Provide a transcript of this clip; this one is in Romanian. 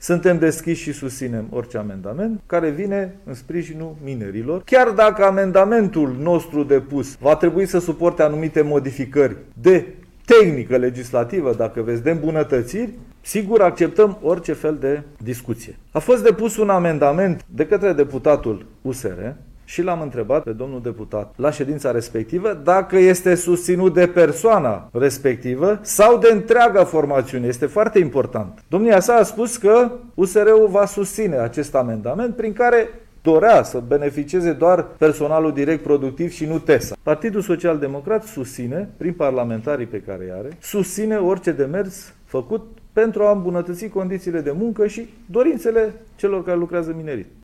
Suntem deschiși și susținem orice amendament care vine în sprijinul minerilor. Chiar dacă amendamentul nostru depus va trebui să suporte anumite modificări de tehnică legislativă, dacă veți, de îmbunătățiri, sigur acceptăm orice fel de discuție. A fost depus un amendament de către deputatul USR și l-am întrebat pe domnul deputat la ședința respectivă dacă este susținut de persoana respectivă sau de întreaga formațiune. Este foarte important. Domnia sa a spus că USR-ul va susține acest amendament prin care dorea să beneficieze doar personalul direct productiv și nu TESA. Partidul Social Democrat susține, prin parlamentarii pe care îi are, susține orice demers făcut pentru a îmbunătăți condițiile de muncă și dorințele celor care lucrează minerit.